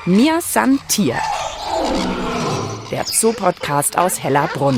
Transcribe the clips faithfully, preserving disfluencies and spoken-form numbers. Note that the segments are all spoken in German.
Mir san Tier, der Zoo-Podcast aus Hellerbrunn.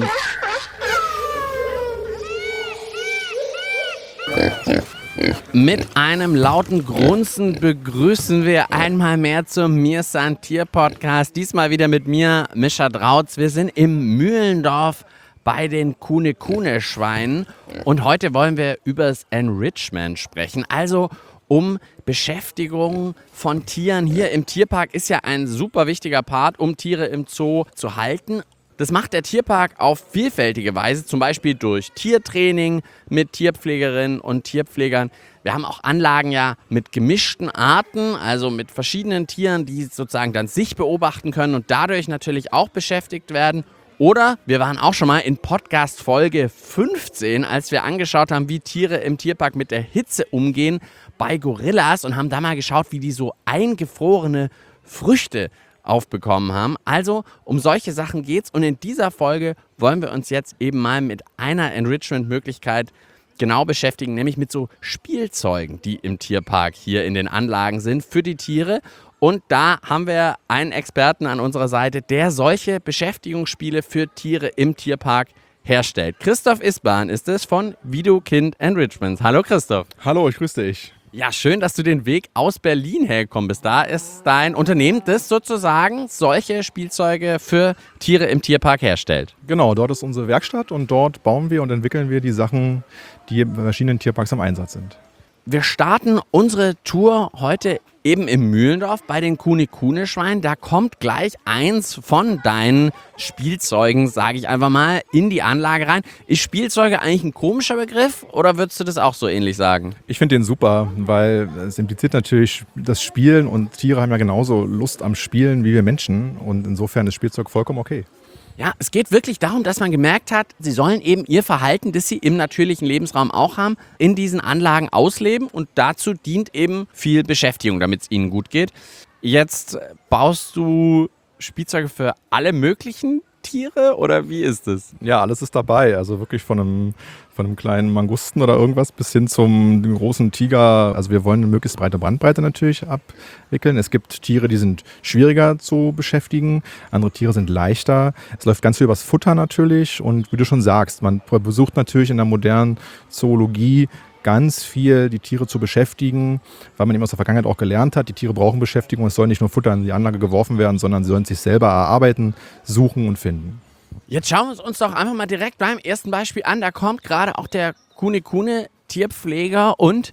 Mit einem lauten Grunzen begrüßen wir einmal mehr zum Mir san Tier Podcast. Diesmal wieder mit mir, Mischa Drautz. Wir sind im Mühlendorf bei den Kune-Kune-Schweinen und heute wollen wir über das Enrichment sprechen. Also um Beschäftigung von Tieren. Hier im Tierpark ist ja ein super wichtiger Part, um Tiere im Zoo zu halten. Das macht der Tierpark auf vielfältige Weise, zum Beispiel durch Tiertraining mit Tierpflegerinnen und Tierpflegern. Wir haben auch Anlagen ja mit gemischten Arten, also mit verschiedenen Tieren, die sozusagen dann sich beobachten können und dadurch natürlich auch beschäftigt werden. Oder wir waren auch schon mal in Podcast Folge fünfzehn, als wir angeschaut haben, wie Tiere im Tierpark mit der Hitze umgehen bei Gorillas und haben da mal geschaut, wie die so eingefrorene Früchte aufbekommen haben. Also um solche Sachen geht's und in dieser Folge wollen wir uns jetzt eben mal mit einer Enrichment-Möglichkeit genau beschäftigen, nämlich mit so Spielzeugen, die im Tierpark hier in den Anlagen sind für die Tiere. Und da haben wir einen Experten an unserer Seite, der solche Beschäftigungsspiele für Tiere im Tierpark herstellt. Christoph Isbahn ist es von Widukind Enrichment. Hallo Christoph. Hallo, ich grüße dich. Ja, schön, dass du den Weg aus Berlin hergekommen bist. Da ist dein Unternehmen, das sozusagen solche Spielzeuge für Tiere im Tierpark herstellt. Genau, dort ist unsere Werkstatt und dort bauen wir und entwickeln wir die Sachen, die in verschiedenen Tierparks im Einsatz sind. Wir starten unsere Tour heute eben im Mühlendorf bei den Kune-Kune-Schweinen. Da kommt gleich eins von deinen Spielzeugen, sage ich einfach mal, in die Anlage rein. Ist Spielzeuge eigentlich ein komischer Begriff oder würdest du das auch so ähnlich sagen? Ich finde den super, weil es impliziert natürlich das Spielen und Tiere haben ja genauso Lust am Spielen wie wir Menschen und insofern ist Spielzeug vollkommen okay. Ja, es geht wirklich darum, dass man gemerkt hat, sie sollen eben ihr Verhalten, das sie im natürlichen Lebensraum auch haben, in diesen Anlagen ausleben und dazu dient eben viel Beschäftigung, damit es ihnen gut geht. Jetzt baust du Spielzeuge für alle möglichen Tiere oder wie ist es? Ja, alles ist dabei, also wirklich von einem, von einem kleinen Mangusten oder irgendwas bis hin zum großen Tiger. Also wir wollen eine möglichst breite Bandbreite natürlich abwickeln. Es gibt Tiere, die sind schwieriger zu beschäftigen, andere Tiere sind leichter. Es läuft ganz viel übers Futter natürlich und wie du schon sagst, man versucht natürlich in der modernen Zoologie ganz viel die Tiere zu beschäftigen, weil man eben aus der Vergangenheit auch gelernt hat, die Tiere brauchen Beschäftigung, es soll nicht nur Futter in die Anlage geworfen werden, sondern sie sollen sich selber erarbeiten, suchen und finden. Jetzt schauen wir uns doch einfach mal direkt beim ersten Beispiel an. Da kommt gerade auch der Kune-Kune Tierpfleger und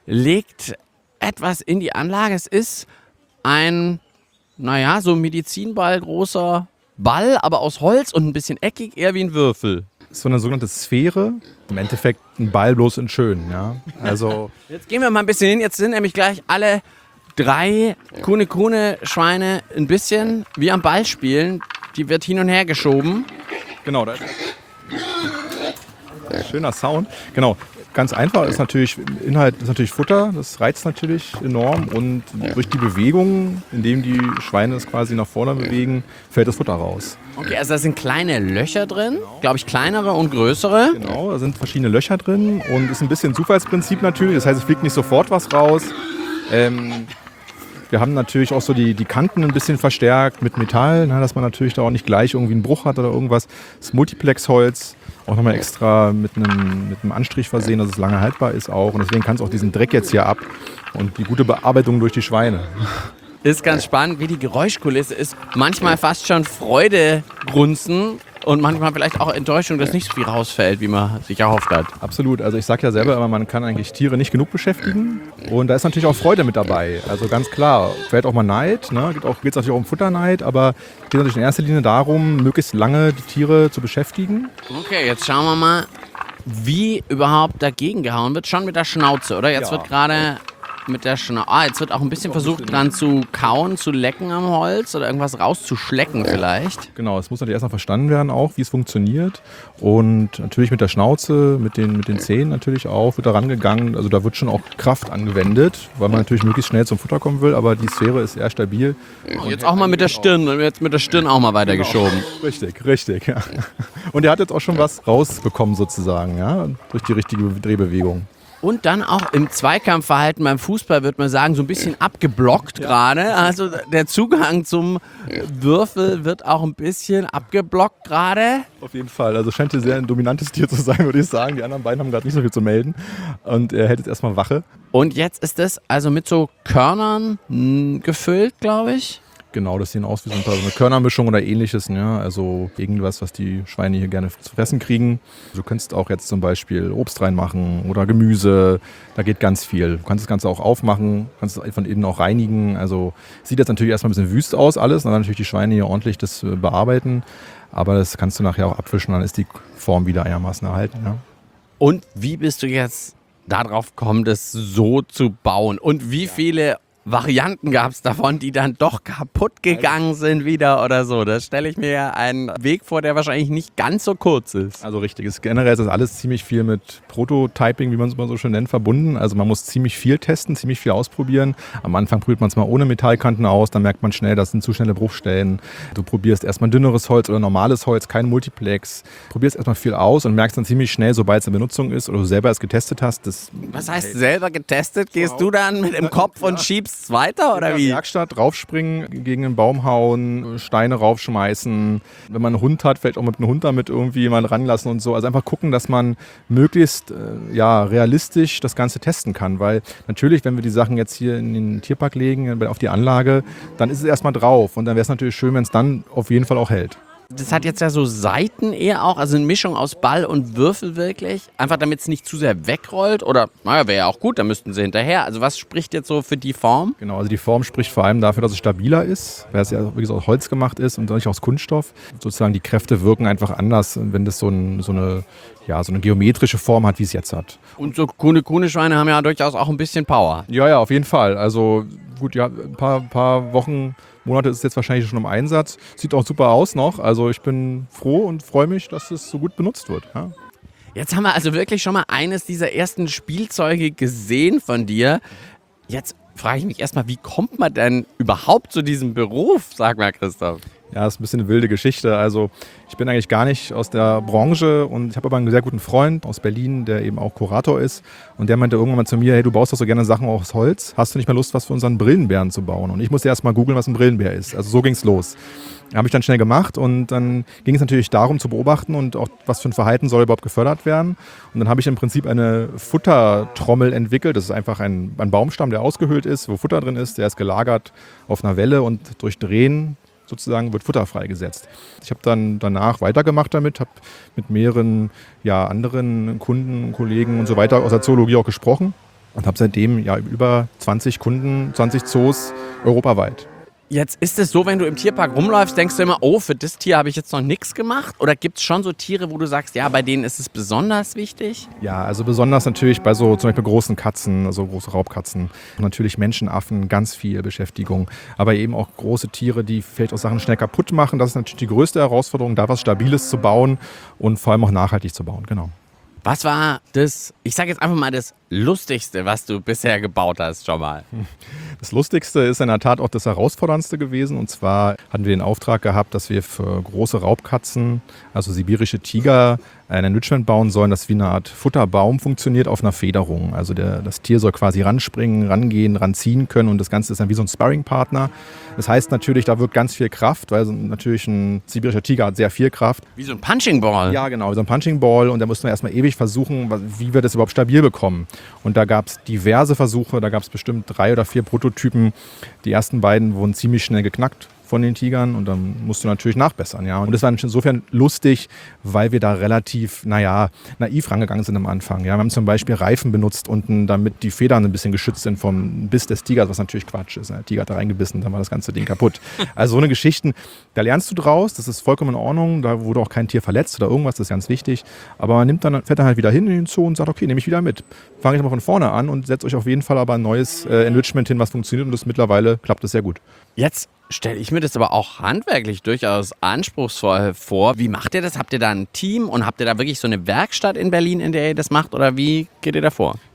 legt etwas in die Anlage. Es ist ein, naja, so Medizinball großer Ball, aber aus Holz und ein bisschen eckig, eher wie ein Würfel. Das ist so eine sogenannte Sphäre. Im Endeffekt ein Ball bloß in schön. Ja? Also jetzt gehen wir mal ein bisschen hin. Jetzt sind nämlich gleich alle drei Kune-Kune-Schweine ein bisschen wie am Ball spielen. Die wird hin und her geschoben. Genau, da ist schöner Sound. Genau. Ganz einfach ist natürlich, Inhalt ist natürlich Futter, das reizt natürlich enorm und durch die Bewegung, indem die Schweine es quasi nach vorne bewegen, fällt das Futter raus. Okay, also da sind kleine Löcher drin, glaube ich kleinere und größere. Genau, da sind verschiedene Löcher drin und ist ein bisschen Zufallsprinzip natürlich, das heißt es fliegt nicht sofort was raus. Ähm, wir haben natürlich auch so die, die Kanten ein bisschen verstärkt mit Metall, ne, dass man natürlich da auch nicht gleich irgendwie einen Bruch hat oder irgendwas. Das Multiplex-Holz. Auch nochmal extra mit einem, mit einem Anstrich versehen, dass es lange haltbar ist auch. Und deswegen kann es auch diesen Dreck jetzt hier ab. Und die gute Bearbeitung durch die Schweine. Ist ganz spannend, wie die Geräuschkulisse ist. Manchmal fast schon Freudegrunzen und manchmal vielleicht auch Enttäuschung, dass nicht so viel rausfällt, wie man sich erhofft hat. Absolut. Also ich sage ja selber immer, man kann eigentlich Tiere nicht genug beschäftigen. Und da ist natürlich auch Freude mit dabei. Also ganz klar, vielleicht auch mal Neid. Ne? Geht es natürlich auch um Futterneid, aber es geht natürlich in erster Linie darum, möglichst lange die Tiere zu beschäftigen. Okay, jetzt schauen wir mal, wie überhaupt dagegen gehauen wird. Schon mit der Schnauze, oder? Jetzt ja. wird gerade mit der Schnauze. Ah, jetzt wird auch ein bisschen versucht, dran zu kauen, zu lecken am Holz oder irgendwas rauszuschlecken vielleicht. Genau, es muss natürlich erstmal verstanden werden auch, wie es funktioniert. Und natürlich mit der Schnauze, mit den, mit den Zähnen natürlich auch, wird da rangegangen. Also da wird schon auch Kraft angewendet, weil man natürlich möglichst schnell zum Futter kommen will, aber die Sphäre ist eher stabil. Und jetzt auch mal mit der Stirn, jetzt mit der Stirn auch mal weitergeschoben. Genau. Richtig, richtig, ja. Und er hat jetzt auch schon was rausbekommen sozusagen, ja, durch die richtige Drehbewegung. Und dann auch im Zweikampfverhalten beim Fußball, würde man sagen, so ein bisschen abgeblockt gerade. Also der Zugang zum Würfel wird auch ein bisschen abgeblockt gerade. Auf jeden Fall. Also scheint hier sehr ein dominantes Tier zu sein, würde ich sagen. Die anderen beiden haben gerade nicht so viel zu melden. Und er hält jetzt erstmal Wache. Und jetzt ist es also mit so Körnern mh, gefüllt, glaube ich. Genau, das sehen aus wie so ein paar- so eine Körnermischung oder ähnliches. Ja? Also irgendwas, was die Schweine hier gerne zu fressen kriegen. Du könntest auch jetzt zum Beispiel Obst reinmachen oder Gemüse. Da geht ganz viel. Du kannst das Ganze auch aufmachen, kannst es von innen auch reinigen. Also sieht jetzt natürlich erstmal ein bisschen wüst aus alles. Und dann natürlich die Schweine hier ordentlich das äh, bearbeiten. Aber das kannst du nachher auch abwischen, dann ist die Form wieder einigermaßen erhalten. Ja? Und wie bist du jetzt darauf gekommen, das so zu bauen? Und wie viele Varianten gab es davon, die dann doch kaputt gegangen sind wieder oder so? Das stelle ich mir einen Weg vor, der wahrscheinlich nicht ganz so kurz ist. Also richtig, ist generell ist das alles ziemlich viel mit Prototyping, wie man es mal so schön nennt, verbunden. Also man muss ziemlich viel testen, ziemlich viel ausprobieren. Am Anfang probiert man es mal ohne Metallkanten aus, dann merkt man schnell, das sind zu schnelle Bruchstellen. Du probierst erstmal dünneres Holz oder normales Holz, kein Multiplex. Probierst erstmal viel aus und merkst dann ziemlich schnell, sobald es in Benutzung ist oder du selber es getestet hast. Das Was heißt selber getestet? Gehst du dann mit im Kopf und schiebst weiter oder in wie? der Werkstatt raufspringen, gegen den Baum hauen, Steine raufschmeißen. Wenn man einen Hund hat, vielleicht auch mit einem Hund damit irgendwie jemanden ranlassen und so. Also einfach gucken, dass man möglichst äh, ja, realistisch das Ganze testen kann. Weil natürlich, wenn wir die Sachen jetzt hier in den Tierpark legen, auf die Anlage, dann ist es erstmal drauf. Und dann wäre es natürlich schön, wenn es dann auf jeden Fall auch hält. Das hat jetzt ja so Seiten eher auch, also eine Mischung aus Ball und Würfel wirklich. Einfach damit es nicht zu sehr wegrollt oder, naja, wäre ja auch gut, da müssten sie hinterher. Also was spricht jetzt so für die Form? Genau, also die Form spricht vor allem dafür, dass es stabiler ist, weil es ja wie gesagt aus Holz gemacht ist und nicht aus Kunststoff. Sozusagen die Kräfte wirken einfach anders, wenn das so, ein, so, eine, ja, so eine geometrische Form hat, wie es jetzt hat. Und so Kuhne-Kuhne-Schweine haben ja durchaus auch ein bisschen Power. Ja, ja, auf jeden Fall. Also gut, ja, ein paar, paar Wochen, Monate ist es jetzt wahrscheinlich schon im Einsatz. Sieht auch super aus noch. Also ich bin froh und freue mich, dass es so gut benutzt wird. Ja. Jetzt haben wir also wirklich schon mal eines dieser ersten Spielzeuge gesehen von dir. Jetzt frage ich mich erstmal, wie kommt man denn überhaupt zu diesem Beruf? Sag mal, Christoph. Ja, das ist ein bisschen eine wilde Geschichte. Also ich bin eigentlich gar nicht aus der Branche und ich habe aber einen sehr guten Freund aus Berlin, der eben auch Kurator ist. Und der meinte irgendwann mal zu mir, hey, du baust doch so gerne Sachen aus Holz. Hast du nicht mal Lust, was für unseren Brillenbären zu bauen? Und ich musste erst mal googeln, was ein Brillenbär ist. Also so ging es los. Habe ich dann schnell gemacht und dann ging es natürlich darum zu beobachten und auch was für ein Verhalten soll überhaupt gefördert werden. Und dann habe ich im Prinzip eine Futtertrommel entwickelt. Das ist einfach ein, ein Baumstamm, der ausgehöhlt ist, wo Futter drin ist. Der ist gelagert auf einer Welle und durch Drehen sozusagen wird Futter freigesetzt. Ich habe dann danach weitergemacht damit, habe mit mehreren ja, anderen Kunden, Kollegen und so weiter aus der Zoologie auch gesprochen und habe seitdem ja über zwanzig Kunden, zwanzig Zoos europaweit. Jetzt ist es so, wenn du im Tierpark rumläufst, denkst du immer, oh, für das Tier habe ich jetzt noch nichts gemacht? Oder gibt es schon so Tiere, wo du sagst, ja, bei denen ist es besonders wichtig? Ja, also besonders natürlich bei so zum Beispiel großen Katzen, also große Raubkatzen. Und natürlich Menschenaffen, ganz viel Beschäftigung. Aber eben auch große Tiere, die vielleicht auch Sachen schnell kaputt machen. Das ist natürlich die größte Herausforderung, da was Stabiles zu bauen und vor allem auch nachhaltig zu bauen, genau. Was war das, ich sage jetzt einfach mal, das Lustigste, was du bisher gebaut hast, schon mal? Das Lustigste ist in der Tat auch das Herausforderndste gewesen. Und zwar hatten wir den Auftrag gehabt, dass wir für große Raubkatzen, also sibirische Tiger, ein Enrichment bauen sollen, das wie eine Art Futterbaum funktioniert auf einer Federung. Also der, das Tier soll quasi ranspringen, rangehen, ranziehen können und das Ganze ist dann wie so ein Sparringpartner. Das heißt natürlich, da wirkt ganz viel Kraft, weil natürlich ein sibirischer Tiger hat sehr viel Kraft. Wie so ein Punching Ball. Ja, genau, wie so ein Punching Ball und da mussten wir erstmal ewig versuchen, wie wir das überhaupt stabil bekommen. Und da gab es diverse Versuche, da gab es bestimmt drei oder vier Prototypen. Die ersten beiden wurden ziemlich schnell geknackt von den Tigern und dann musst du natürlich nachbessern. Ja. Und das war insofern lustig, weil wir da relativ, naja, naiv rangegangen sind am Anfang. Ja. Wir haben zum Beispiel Reifen benutzt unten, damit die Federn ein bisschen geschützt sind vom Biss des Tigers, was natürlich Quatsch ist. Der Tiger hat da reingebissen, dann war das ganze Ding kaputt. Also so eine Geschichten, da lernst du draus, das ist vollkommen in Ordnung, da wurde auch kein Tier verletzt oder irgendwas, das ist ganz wichtig. Aber man nimmt dann, fährt dann halt wieder hin in den Zoo und sagt, okay, nehme ich wieder mit. Fange ich mal von vorne an und setze euch auf jeden Fall aber ein neues äh, Enrichment hin, was funktioniert und das mittlerweile klappt das sehr gut. Jetzt stelle ich mir das aber auch handwerklich durchaus anspruchsvoll vor. Wie macht ihr das? Habt ihr da ein Team und habt ihr da wirklich so eine Werkstatt in Berlin, in der ihr das macht oder wie geht ihr da vor?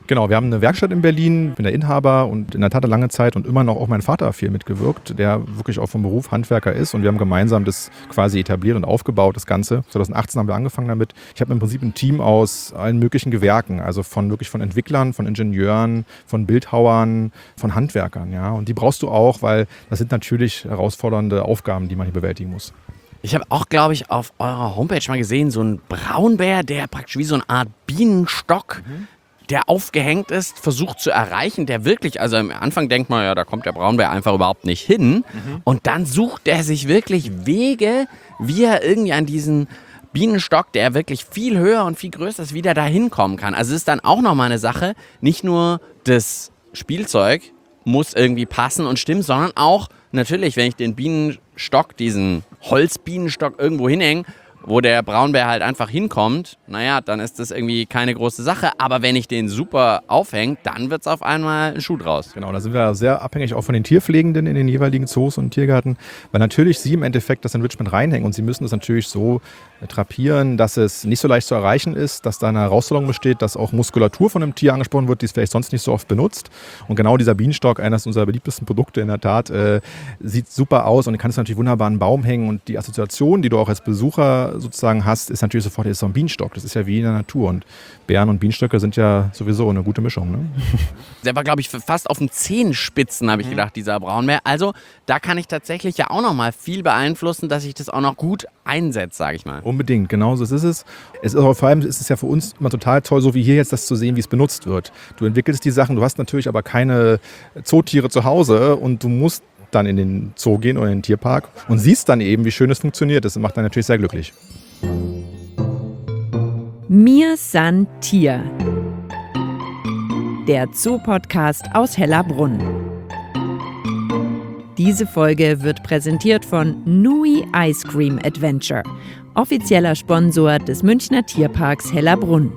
Genau, wir haben eine Werkstatt in Berlin, bin der Inhaber und in der Tat lange Zeit und immer noch auch mein Vater viel mitgewirkt, der wirklich auch vom Beruf Handwerker ist und wir haben gemeinsam das quasi etabliert und aufgebaut, das Ganze. zwanzig achtzehn haben wir angefangen damit. Ich habe im Prinzip ein Team aus allen möglichen Gewerken, also von wirklich von Entwicklern, von Ingenieuren, von Bildhauern, von Handwerkern, ja. Und die brauchst du auch, weil das sind natürlich herausfordernde Aufgaben, die man hier bewältigen muss. Ich habe auch, glaube ich, auf eurer Homepage mal gesehen, so ein Braunbär, der praktisch wie so eine Art Bienenstock, mhm. der aufgehängt ist, versucht zu erreichen, der wirklich, also am Anfang denkt man, ja, da kommt der Braunbär einfach überhaupt nicht hin. Mhm. Und dann sucht er sich wirklich Wege, wie er irgendwie an diesen Bienenstock, der wirklich viel höher und viel größer ist, wieder da hinkommen kann. Also es ist dann auch nochmal eine Sache, nicht nur das Spielzeug muss irgendwie passen und stimmen, sondern auch natürlich, wenn ich den Bienenstock, diesen Holzbienenstock irgendwo hinhänge, wo der Braunbär halt einfach hinkommt, naja, dann ist das irgendwie keine große Sache. Aber wenn ich den super aufhänge, dann wird es auf einmal ein Schuh draus. Genau, da sind wir sehr abhängig auch von den Tierpflegenden in den jeweiligen Zoos und Tiergärten, weil natürlich sie im Endeffekt das Enrichment reinhängen und sie müssen das natürlich so drapieren, dass es nicht so leicht zu erreichen ist, dass da eine Herausforderung besteht, dass auch Muskulatur von einem Tier angesprochen wird, die es vielleicht sonst nicht so oft benutzt. Und genau dieser Bienenstock, eines unserer beliebtesten Produkte in der Tat, äh, sieht super aus und du kannst natürlich wunderbar an einen Baum hängen und die Assoziation, die du auch als Besucher sozusagen hast, ist natürlich sofort, das ist so ein Bienenstock, das ist ja wie in der Natur und Bären und Bienenstöcke sind ja sowieso eine gute Mischung. Ne? Der war, glaube ich, fast auf den Zehenspitzen, habe ich gedacht, dieser Braunbär. Also da kann ich tatsächlich ja auch noch mal viel beeinflussen, dass ich das auch noch gut einsetze, sage ich mal. Unbedingt, genau so ist es. Es ist aber vor allem ist es ja für uns immer total toll, so wie hier jetzt das zu sehen, wie es benutzt wird. Du entwickelst die Sachen, du hast natürlich aber keine Zootiere zu Hause und du musst dann in den Zoo gehen oder in den Tierpark und siehst dann eben, wie schön es funktioniert. Das macht dann natürlich sehr glücklich. Mir san Tier. Der Zoo-Podcast aus Hellerbrunn. Diese Folge wird präsentiert von Nui Ice Cream Adventure, offizieller Sponsor des Münchner Tierparks Hellerbrunn.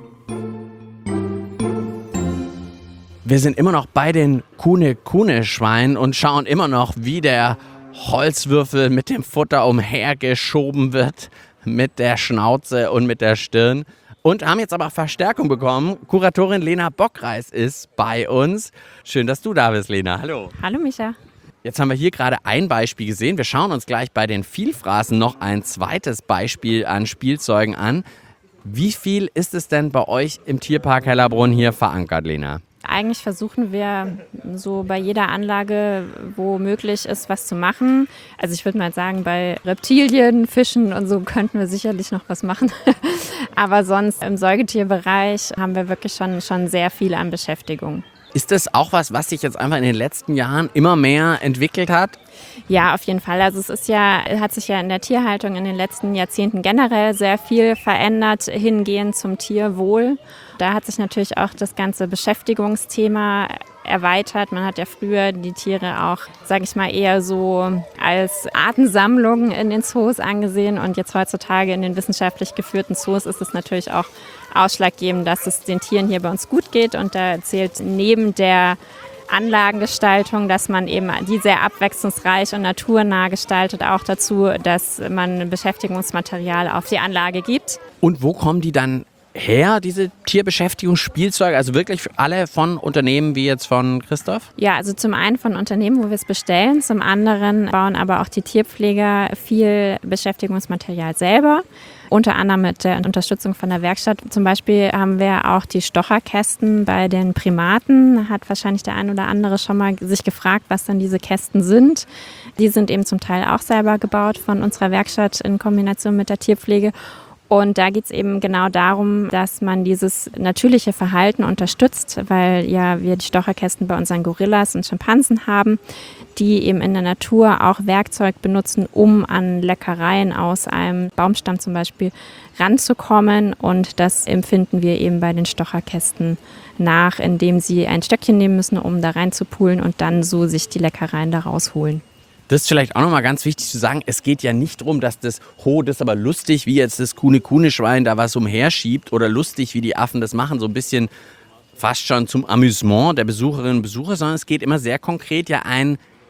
Wir sind immer noch bei den Kuhne-Kuhne-Schweinen und schauen immer noch, wie der Holzwürfel mit dem Futter umhergeschoben wird, mit der Schnauze und mit der Stirn. Und haben jetzt aber Verstärkung bekommen. Kuratorin Lena Bockreis ist bei uns. Schön, dass du da bist, Lena. Hallo. Hallo, Micha. Jetzt haben wir hier gerade ein Beispiel gesehen. Wir schauen uns gleich bei den Vielfraßen noch ein zweites Beispiel an Spielzeugen an. Wie viel ist es denn bei euch im Tierpark Hellerbrunn hier verankert, Lena? Eigentlich versuchen wir so bei jeder Anlage, wo möglich ist, was zu machen. Also ich würde mal sagen, bei Reptilien, Fischen und so könnten wir sicherlich noch was machen. Aber sonst im Säugetierbereich haben wir wirklich schon, schon sehr viel an Beschäftigung. Ist das auch was, was sich jetzt einfach in den letzten Jahren immer mehr entwickelt hat? Ja, auf jeden Fall. Also es ist ja, hat sich ja in der Tierhaltung in den letzten Jahrzehnten generell sehr viel verändert, hingehend zum Tierwohl. Da hat sich natürlich auch das ganze Beschäftigungsthema erweitert. Man hat ja früher die Tiere auch, sage ich mal, eher so als Artensammlung in den Zoos angesehen. Und jetzt heutzutage in den wissenschaftlich geführten Zoos ist es natürlich auch ausschlaggebend, dass es den Tieren hier bei uns gut geht. Und da zählt neben der Anlagengestaltung, dass man eben die sehr abwechslungsreich und naturnah gestaltet, auch dazu, dass man Beschäftigungsmaterial auf die Anlage gibt. Und wo kommen die dann her, diese Tierbeschäftigungsspielzeuge? Also wirklich alle von Unternehmen wie jetzt von Christoph? Ja, also zum einen von Unternehmen, wo wir es bestellen, zum anderen bauen aber auch die Tierpfleger viel Beschäftigungsmaterial selber. Unter anderem mit der Unterstützung von der Werkstatt. Zum Beispiel haben wir auch die Stocherkästen bei den Primaten. Hat wahrscheinlich der ein oder andere schon mal sich gefragt, was dann diese Kästen sind. Die sind eben zum Teil auch selber gebaut von unserer Werkstatt in Kombination mit der Tierpflege. Und da geht es eben genau darum, dass man dieses natürliche Verhalten unterstützt, weil ja wir die Stocherkästen bei unseren Gorillas und Schimpansen haben, die eben in der Natur auch Werkzeug benutzen, um an Leckereien aus einem Baumstamm zum Beispiel ranzukommen. Und das empfinden wir eben bei den Stocherkästen nach, indem sie ein Stöckchen nehmen müssen, um da reinzupulen und dann so sich die Leckereien da rausholen. Das ist vielleicht auch nochmal ganz wichtig zu sagen, es geht ja nicht darum, dass das, ho, das ist aber lustig, wie jetzt das Kuhne-Kuhne-Schwein da was umherschiebt oder lustig, wie die Affen das machen, so ein bisschen fast schon zum Amüsement der Besucherinnen und Besucher, sondern es geht immer sehr konkret ja ein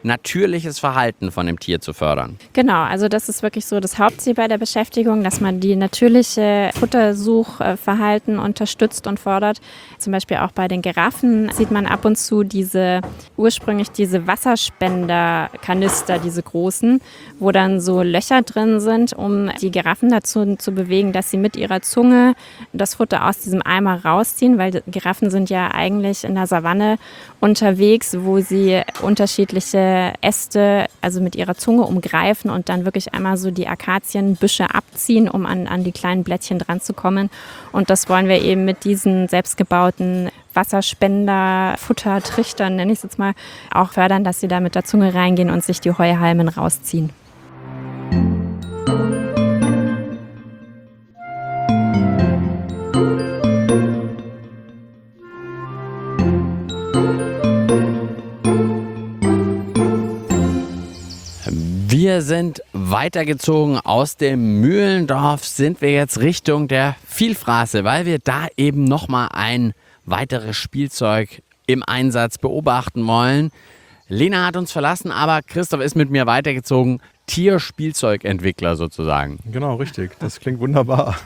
natürliches Verhalten von dem Tier zu fördern. Genau, also das ist wirklich so das Hauptziel bei der Beschäftigung, dass man die natürliche Futtersuchverhalten unterstützt und fördert. Zum Beispiel auch bei den Giraffen sieht man ab und zu diese, ursprünglich diese Wasserspenderkanister, diese großen, wo dann so Löcher drin sind, um die Giraffen dazu zu bewegen, dass sie mit ihrer Zunge das Futter aus diesem Eimer rausziehen, weil Giraffen sind ja eigentlich in der Savanne unterwegs, wo sie unterschiedliche Äste, also mit ihrer Zunge umgreifen und dann wirklich einmal so die Akazienbüsche abziehen, um an, an die kleinen Blättchen dran zu kommen. Und das wollen wir eben mit diesen selbstgebauten Wasserspender, Futtertrichtern, nenne ich es jetzt mal, auch fördern, dass sie da mit der Zunge reingehen und sich die Heuhalmen rausziehen. Wir sind weitergezogen aus dem Mühlendorf, sind wir jetzt Richtung der Vielfraße, weil wir da eben nochmal ein weiteres Spielzeug im Einsatz beobachten wollen. Lena hat uns verlassen, aber Christoph ist mit mir weitergezogen, Tierspielzeugentwickler sozusagen. Genau, richtig. Das klingt wunderbar.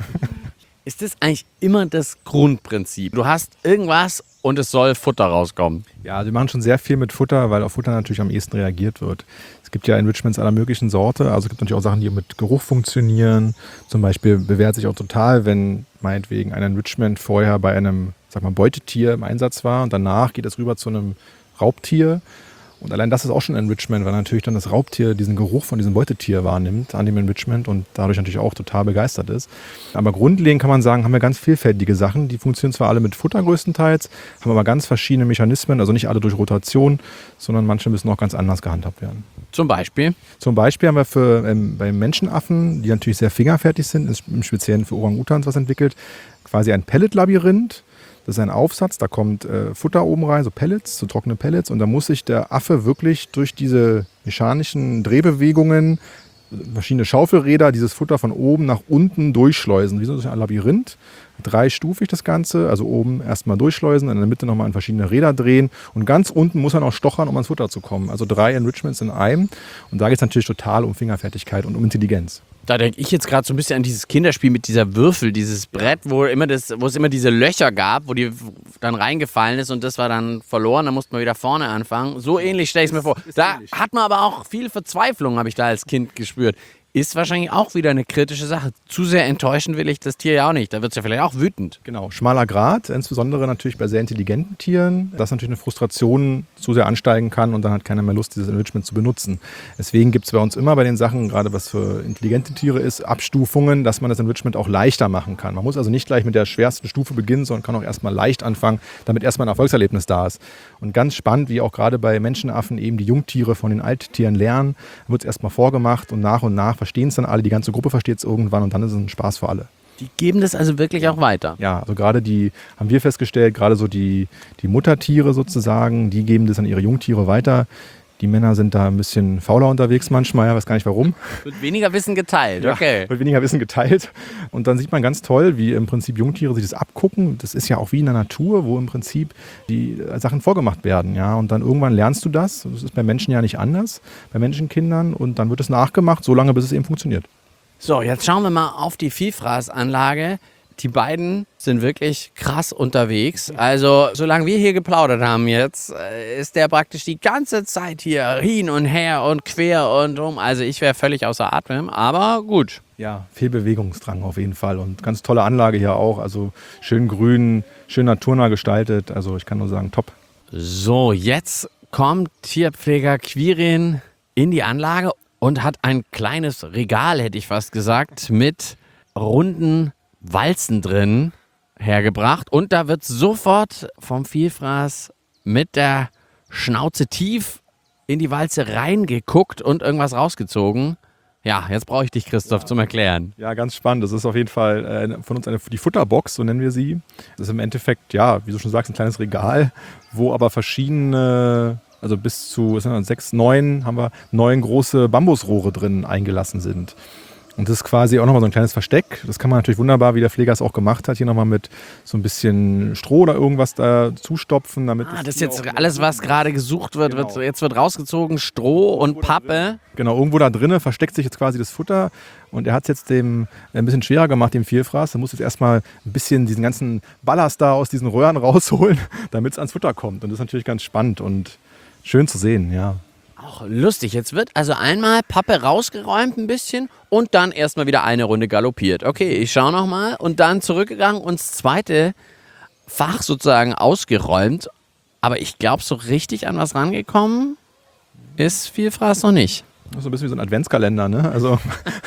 Ist das eigentlich immer das Grundprinzip? Du hast irgendwas und es soll Futter rauskommen. Ja, wir machen schon sehr viel mit Futter, weil auf Futter natürlich am ehesten reagiert wird. Es gibt ja Enrichments aller möglichen Sorte. Also es gibt natürlich auch Sachen, die mit Geruch funktionieren. Zum Beispiel bewährt sich auch total, wenn meinetwegen ein Enrichment vorher bei einem, sag mal, Beutetier im Einsatz war und danach geht es rüber zu einem Raubtier. Und allein das ist auch schon Enrichment, weil natürlich dann das Raubtier diesen Geruch von diesem Beutetier wahrnimmt an dem Enrichment und dadurch natürlich auch total begeistert ist. Aber grundlegend kann man sagen, haben wir ganz vielfältige Sachen. Die funktionieren zwar alle mit Futter größtenteils, haben aber ganz verschiedene Mechanismen, also nicht alle durch Rotation, sondern manche müssen auch ganz anders gehandhabt werden. Zum Beispiel? Zum Beispiel haben wir für ähm, bei Menschenaffen, die natürlich sehr fingerfertig sind, im Speziellen für Orang-Utans was entwickelt, quasi ein Pellet-Labyrinth. Das ist ein Aufsatz, da kommt äh, Futter oben rein, so Pellets, so trockene Pellets. Und da muss sich der Affe wirklich durch diese mechanischen Drehbewegungen, verschiedene Schaufelräder, dieses Futter von oben nach unten durchschleusen. Wie so ein Labyrinth, dreistufig das Ganze. Also oben erstmal durchschleusen, in der Mitte nochmal an verschiedene Räder drehen. Und ganz unten muss er noch stochern, um ans Futter zu kommen. Also drei Enrichments in einem. Und da geht es natürlich total um Fingerfertigkeit und um Intelligenz. Da denke ich jetzt gerade so ein bisschen an dieses Kinderspiel mit dieser Würfel, dieses Brett, wo, immer das, wo es immer diese Löcher gab, wo die dann reingefallen ist und das war dann verloren, da musste man wieder vorne anfangen. So ähnlich stelle ich es mir vor. Da hat man aber auch viel Verzweiflung, habe ich da als Kind gespürt. Ist wahrscheinlich auch wieder eine kritische Sache. Zu sehr enttäuschen will ich das Tier ja auch nicht. Da wird es ja vielleicht auch wütend. Genau, schmaler Grat, insbesondere natürlich bei sehr intelligenten Tieren, dass natürlich eine Frustration zu sehr ansteigen kann und dann hat keiner mehr Lust, dieses Enrichment zu benutzen. Deswegen gibt es bei uns immer bei den Sachen, gerade was für intelligente Tiere ist, Abstufungen, dass man das Enrichment auch leichter machen kann. Man muss also nicht gleich mit der schwersten Stufe beginnen, sondern kann auch erstmal leicht anfangen, damit erstmal ein Erfolgserlebnis da ist. Und ganz spannend, wie auch gerade bei Menschenaffen eben die Jungtiere von den Alttieren lernen, wird es erstmal vorgemacht und nach und nach verstehen es dann alle, die ganze Gruppe versteht es irgendwann und dann ist es ein Spaß für alle. Die geben das also wirklich auch weiter? Ja, also gerade die, haben wir festgestellt, gerade so die, die Muttertiere sozusagen, die geben das an ihre Jungtiere weiter. Die Männer sind da ein bisschen fauler unterwegs manchmal, ja, weiß gar nicht warum. Wird weniger Wissen geteilt, okay. Ja, wird weniger Wissen geteilt. Und dann sieht man ganz toll, wie im Prinzip Jungtiere sich das abgucken. Das ist ja auch wie in der Natur, wo im Prinzip die Sachen vorgemacht werden. Ja. Und dann irgendwann lernst du das. Das ist bei Menschen ja nicht anders, bei Menschenkindern. Und dann wird es nachgemacht, solange bis es eben funktioniert. So, jetzt schauen wir mal auf die Vielfraßanlage. Die beiden sind wirklich krass unterwegs. Also, solange wir hier geplaudert haben jetzt, ist der praktisch die ganze Zeit hier hin und her und quer und um. Also, ich wäre völlig außer Atem, aber gut. Ja, viel Bewegungsdrang auf jeden Fall und ganz tolle Anlage hier auch. Also, schön grün, schön naturnah gestaltet. Also, ich kann nur sagen, top. So, jetzt kommt Tierpfleger Quirin in die Anlage und hat ein kleines Regal, hätte ich fast gesagt, mit runden Walzen drin hergebracht und da wird sofort vom Vielfraß mit der Schnauze tief in die Walze reingeguckt und irgendwas rausgezogen. Ja, jetzt brauche ich dich, Christoph, ja, zum Erklären. Ja, ganz spannend. Das ist auf jeden Fall äh, von uns eine, die Futterbox, so nennen wir sie. Das ist im Endeffekt, ja, wie du schon sagst, ein kleines Regal, wo aber verschiedene, also bis zu sechs, neun, haben wir neun große Bambusrohre drin eingelassen sind. Und das ist quasi auch nochmal so ein kleines Versteck. Das kann man natürlich wunderbar, wie der Pfleger es auch gemacht hat, hier nochmal mit so ein bisschen Stroh oder irgendwas da zustopfen. Damit Ah, das ist jetzt alles, was gerade gesucht wird, Genau. wird, jetzt wird rausgezogen, Stroh und Pappe. Genau, irgendwo da drinnen versteckt sich jetzt quasi das Futter. Und er hat es jetzt dem ein bisschen schwerer gemacht, dem Vielfraß. Er muss jetzt erstmal ein bisschen diesen ganzen Ballast da aus diesen Röhren rausholen, damit es ans Futter kommt. Und das ist natürlich ganz spannend und schön zu sehen, ja. Auch lustig. Jetzt wird also einmal Pappe rausgeräumt ein bisschen und dann erstmal wieder eine Runde galoppiert. Okay, ich schaue nochmal und dann zurückgegangen und das zweite Fach sozusagen ausgeräumt. Aber ich glaube, so richtig an was rangekommen ist Vielfraß noch nicht. Das ist so ein bisschen wie so ein Adventskalender, ne? Also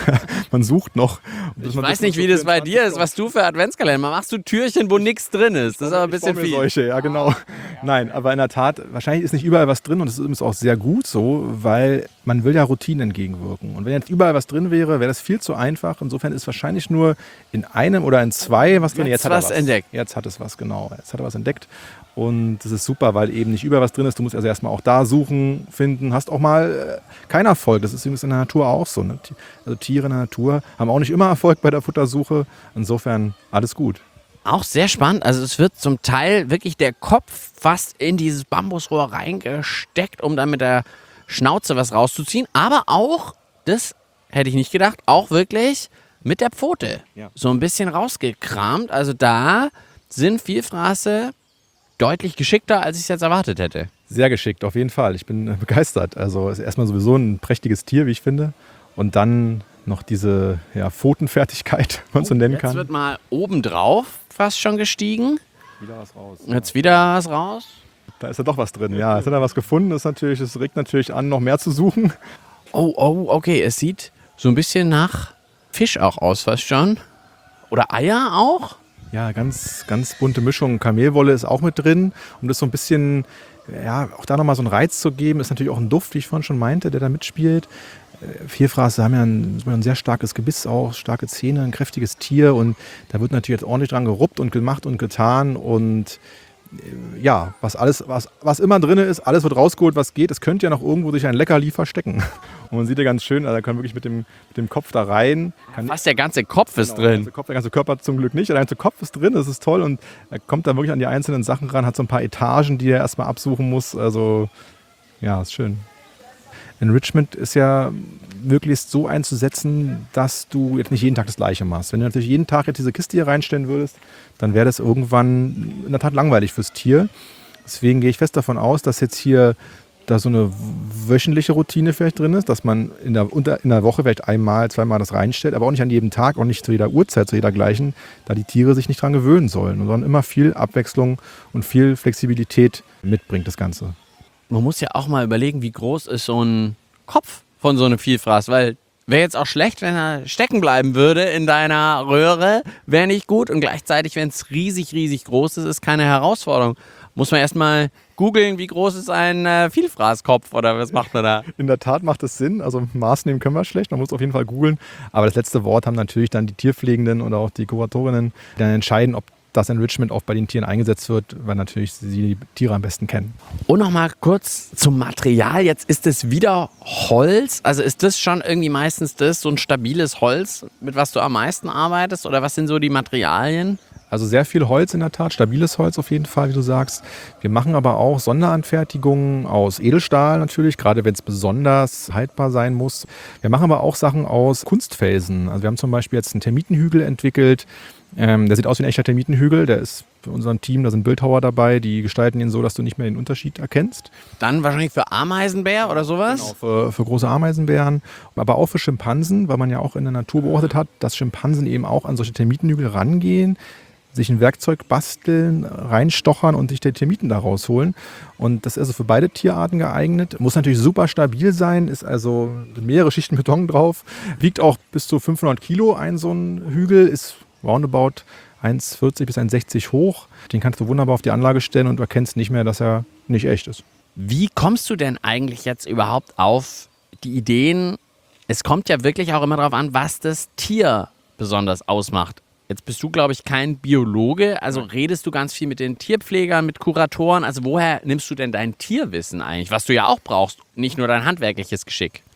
man sucht noch. Ich weiß nicht, wie das bei dir ist, was du für Adventskalender machst. Machst du Türchen, wo nichts drin ist? Das ist aber ein bisschen viel. Solche, ja genau. Nein, aber in der Tat, wahrscheinlich ist nicht überall was drin und das ist übrigens auch sehr gut so, weil man will ja Routinen entgegenwirken. Und wenn jetzt überall was drin wäre, wäre das viel zu einfach. Insofern ist wahrscheinlich nur in einem oder in zwei was drin. Jetzt Jetzt hat er was entdeckt. Jetzt hat es was, genau. Jetzt hat er was entdeckt. Und das ist super, weil eben nicht überall was drin ist. Du musst also erstmal auch da suchen, finden. Hast auch mal äh, keinen Erfolg. Das ist übrigens in der Natur auch so. Ne? Also Tiere in der Natur haben auch nicht immer Erfolg bei der Futtersuche. Insofern alles gut. Auch sehr spannend. Also es wird zum Teil wirklich der Kopf fast in dieses Bambusrohr reingesteckt, um dann mit der Schnauze was rauszuziehen. Aber auch, das hätte ich nicht gedacht, auch wirklich mit der Pfote Ja. so ein bisschen rausgekramt. Also da sind Vielfraße deutlich geschickter, als ich es jetzt erwartet hätte. Sehr geschickt, auf jeden Fall. Ich bin äh, begeistert. Also es ist erstmal sowieso ein prächtiges Tier, wie ich finde. Und dann noch diese ja, Pfotenfertigkeit, wenn man so nennen Jetzt kann. wird mal obendrauf fast schon gestiegen. Wieder was raus. Jetzt wieder was raus. Da ist ja doch was drin. Ja, jetzt hat er was gefunden. Das ist natürlich, es regt natürlich an, noch mehr zu suchen. Oh, oh, okay. Es sieht so ein bisschen nach Fisch auch aus, fast schon. Oder Eier auch? Ja, ganz, ganz bunte Mischung. Kamelwolle ist auch mit drin, um das so ein bisschen, ja, auch da nochmal so einen Reiz zu geben. Ist natürlich auch ein Duft, wie ich vorhin schon meinte, der da mitspielt. Äh, Vielfraße haben ja ein, ein sehr starkes Gebiss auch, starke Zähne, ein kräftiges Tier und da wird natürlich jetzt ordentlich dran geruppt und gemacht und getan und äh, ja, was alles, was, was immer drin ist, alles wird rausgeholt, was geht. Es könnte ja noch irgendwo sich ein Leckerli verstecken. Und man sieht ja ganz schön, also er kann wirklich mit dem, mit dem Kopf da rein. Kann Fast der ganze Kopf ist Genau, Der drin. ganze, Kopf, der ganze Körper zum Glück nicht, der ganze Kopf ist drin, das ist toll und er kommt dann wirklich an die einzelnen Sachen ran, hat so ein paar Etagen, die er erstmal absuchen muss, also ja, ist schön. Enrichment ist ja möglichst so einzusetzen, dass du jetzt nicht jeden Tag das Gleiche machst. Wenn du natürlich jeden Tag jetzt diese Kiste hier reinstellen würdest, dann wäre das irgendwann in der Tat langweilig fürs Tier. Deswegen gehe ich fest davon aus, dass jetzt hier da so eine wöchentliche Routine vielleicht drin ist, dass man in der, in der Woche vielleicht einmal, zweimal das reinstellt, aber auch nicht an jedem Tag, auch nicht zu jeder Uhrzeit, zu jeder gleichen, da die Tiere sich nicht dran gewöhnen sollen, sondern immer viel Abwechslung und viel Flexibilität mitbringt das Ganze. Man muss ja auch mal überlegen, wie groß ist so ein Kopf von so einem Vielfraß, weil wäre jetzt auch schlecht, wenn er stecken bleiben würde in deiner Röhre, wäre nicht gut und gleichzeitig, wenn es riesig, riesig groß ist, ist keine Herausforderung. Muss man erstmal googeln, wie groß ist ein äh, Vielfraßkopf oder was macht man da? In der Tat macht es Sinn, also Maß nehmen können wir schlecht, man muss auf jeden Fall googeln, aber das letzte Wort haben natürlich dann die Tierpflegenden oder auch die Kuratorinnen, die dann entscheiden, ob das Enrichment auch bei den Tieren eingesetzt wird, weil natürlich sie die Tiere am besten kennen. Und nochmal kurz zum Material. Jetzt ist es wieder Holz. Also ist das schon irgendwie meistens das, so ein stabiles Holz, mit was du am meisten arbeitest? Oder was sind so die Materialien? Also sehr viel Holz in der Tat, stabiles Holz auf jeden Fall, wie du sagst. Wir machen aber auch Sonderanfertigungen aus Edelstahl natürlich, gerade wenn es besonders haltbar sein muss. Wir machen aber auch Sachen aus Kunstfelsen. Also wir haben zum Beispiel jetzt einen Termitenhügel entwickelt. Ähm, der sieht aus wie ein echter Termitenhügel. Der ist für unser Team, da sind Bildhauer dabei, die gestalten ihn so, dass du nicht mehr den Unterschied erkennst. Dann wahrscheinlich für Ameisenbär oder sowas? Genau, für, für große Ameisenbären, aber auch für Schimpansen, weil man ja auch in der Natur beobachtet hat, dass Schimpansen eben auch an solche Termitenhügel rangehen, sich ein Werkzeug basteln, reinstochern und sich die Termiten da rausholen. Und das ist also für beide Tierarten geeignet. Muss natürlich super stabil sein, ist also mehrere Schichten Beton drauf. Wiegt auch bis zu fünfhundert Kilo ein so ein Hügel, ist roundabout eins vierzig bis eins sechzig hoch. Den kannst du wunderbar auf die Anlage stellen und du erkennst nicht mehr, dass er nicht echt ist. Wie kommst du denn eigentlich jetzt überhaupt auf die Ideen? Es kommt ja wirklich auch immer darauf an, was das Tier besonders ausmacht. Jetzt bist du, glaube ich, kein Biologe, also redest du ganz viel mit den Tierpflegern, mit Kuratoren. Also woher nimmst du denn dein Tierwissen eigentlich, was du ja auch brauchst, nicht nur dein handwerkliches Geschick?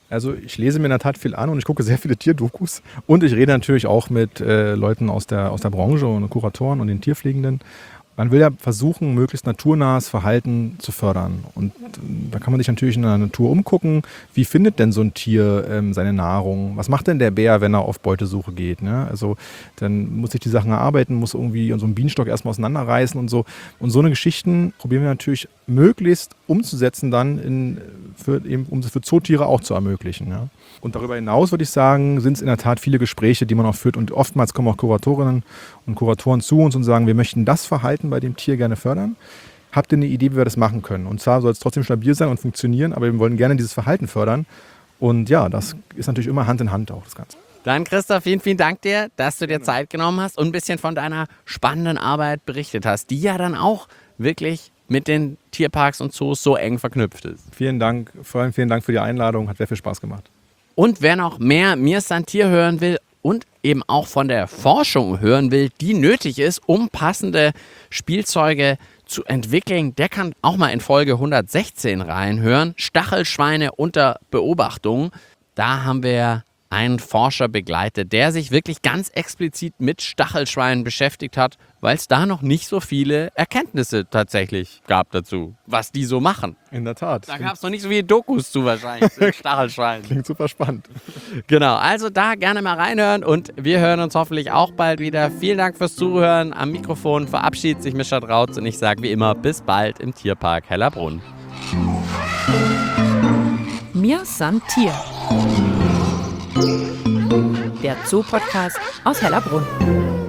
Also ich lese mir in der Tat viel an und ich gucke sehr viele Tierdokus. Und ich rede natürlich auch mit äh, Leuten aus der, aus der Branche und Kuratoren und den Tierpflegenden. Man will ja versuchen, möglichst naturnahes Verhalten zu fördern. Und da kann man sich natürlich in der Natur umgucken. Wie findet denn so ein Tier ähm, seine Nahrung? Was macht denn der Bär, wenn er auf Beutesuche geht? Ne? Also dann muss ich die Sachen erarbeiten, muss irgendwie so einen Bienenstock erstmal auseinanderreißen und so. Und so eine Geschichten probieren wir natürlich möglichst umzusetzen dann, in, für, eben, um es für Zootiere auch zu ermöglichen. Ja? Und darüber hinaus würde ich sagen, sind es in der Tat viele Gespräche, die man auch führt. Und oftmals kommen auch Kuratorinnen und Kuratoren zu uns und sagen, wir möchten das Verhalten bei dem Tier gerne fördern. Habt ihr eine Idee, wie wir das machen können? Und zwar soll es trotzdem stabil sein und funktionieren, aber wir wollen gerne dieses Verhalten fördern. Und ja, das ist natürlich immer Hand in Hand auch das Ganze. Dann Christoph, vielen, vielen Dank dir, dass du dir Zeit genommen hast und ein bisschen von deiner spannenden Arbeit berichtet hast, die ja dann auch wirklich mit den Tierparks und Zoos so eng verknüpft ist. Vielen Dank, vor allem vielen Dank für die Einladung, hat sehr viel Spaß gemacht. Und wer noch mehr Mir ist ein Tier hören will und eben auch von der Forschung hören will, die nötig ist, um passende Spielzeuge zu entwickeln, der kann auch mal in Folge hundertsechzehn reinhören. Stachelschweine unter Beobachtung. Da haben wir einen Forscher begleitet, der sich wirklich ganz explizit mit Stachelschweinen beschäftigt hat, weil es da noch nicht so viele Erkenntnisse tatsächlich gab dazu, was die so machen. In der Tat. Da gab es noch nicht so viele Dokus zu wahrscheinlich, zu Stachelschweinen. Klingt super spannend. Genau, also da gerne mal reinhören und wir hören uns hoffentlich auch bald wieder. Vielen Dank fürs Zuhören. Am Mikrofon verabschiedet sich Mischa Drautz und ich sage wie immer bis bald im Tierpark Hellerbrunn. Mir san Tier. Der Zoo-Podcast aus Hellerbrunn.